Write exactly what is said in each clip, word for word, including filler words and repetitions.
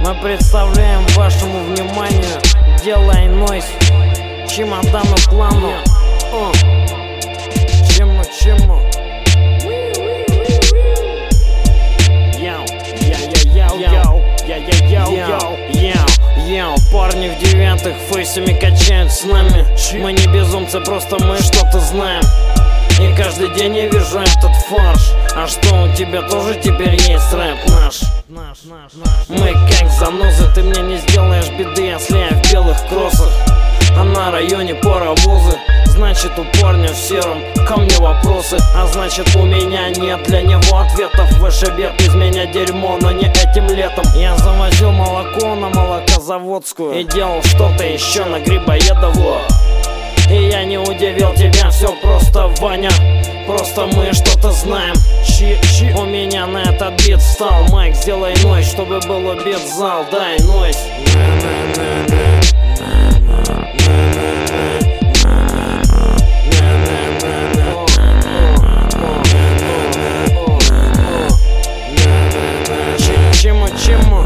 Мы представляем вашему вниманию Делай нойз, чемодану плану. О, чему, чему? Яу, я-я-яу, яу, я-я-яу, яу, яу, яу. Парни в девятых фейсами качают с нами. Мы не безумцы, просто мы что-то знаем. И каждый день я вижу этот фарш. А что, у тебя тоже теперь есть рэп наш? Мы как занозы, ты мне не сделаешь беды, если я в белых кроссах, а на районе паровозы. Значит, у парня в сером ко мне вопросы, а значит, у меня нет для него ответов. Вышибет из меня дерьмо, но не этим летом. Я завозил молоко на молокозаводскую и делал что-то еще на грибоедовую. И я не удивил тебя, все просто, Ваня. Просто мы что-то знаем. Чи-чи. У меня на этот бит встал Майк, сделай нойз, чтобы был убит зал. Дай нойз. Чему, чему?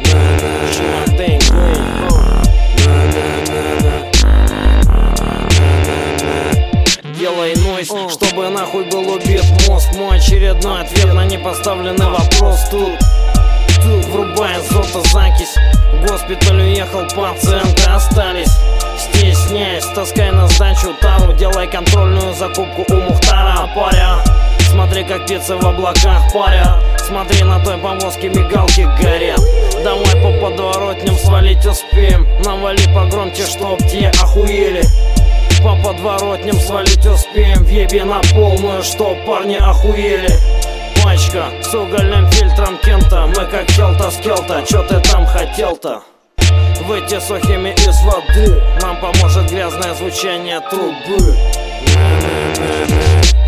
Делай нойз, чтобы нахуй был убит мозг. Мой очередной ответ на непоставленный вопрос. Тут, тут врубает золотозакись. В госпиталь уехал, пациенты остались. Стесняясь, таскай на сдачу тару. Делай контрольную закупку у Мухтара, паря. Смотри, как птицы в облаках паря. Смотри, на той повозке мигалки горят. Давай по подворотням свалить успеем. Навали погромче, чтоб те охуели. По подворотням свалить успеем. Въеби на полную, чтоб парни охуели. Пачка с угольным фильтром Кента. Мы как Келта-скелта, чё ты там хотел-то? Выйти сухими из воды нам поможет грязное звучание трубы.